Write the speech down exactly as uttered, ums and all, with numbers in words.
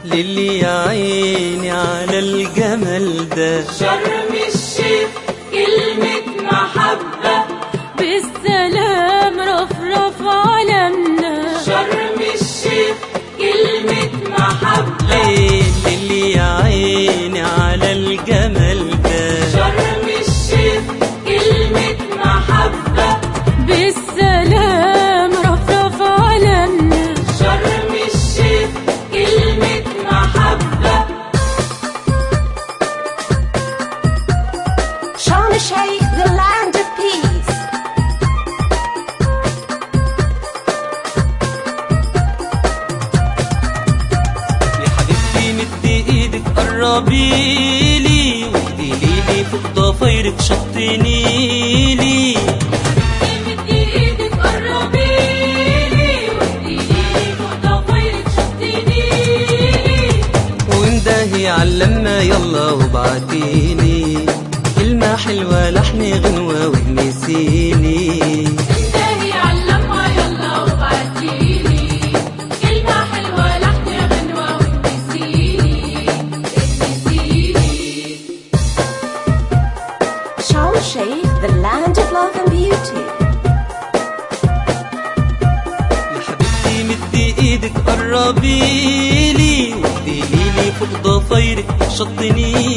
للي يا عيني على الجمال ده. شرم الشيخ كلمة محبة بالسلام رفرف علمنا. شرم الشيخ كلمة محبة للي يا عيني على الجمال ده. شرم الشيخ كلمة محبة بالسلام رفرف علمنا. شرم الشيخ كلمة محبة. Sharm el-Sheikh, the land of peace. يا حبيبتي مدي ايدك قربيلي واهديلي فوق ضفايرك شطنيلي. مدي ايدك قربيلي واهديلي فوق ضفايرك شطنيلي. واندهي عاللمة يلا وابعتيلي كلمة حلوة لحن غنوة وهمسيلي. انتهي عاللمة يلا وابعتيلي كلمة حلوة لحن غنوة وهمسيلي اهمسيلي. Sharm el-Sheikh, the land of love and beauty. يا حبيبتي مدي ايدك قربيلي واهديلي فوق ضفايرك شطنيلي.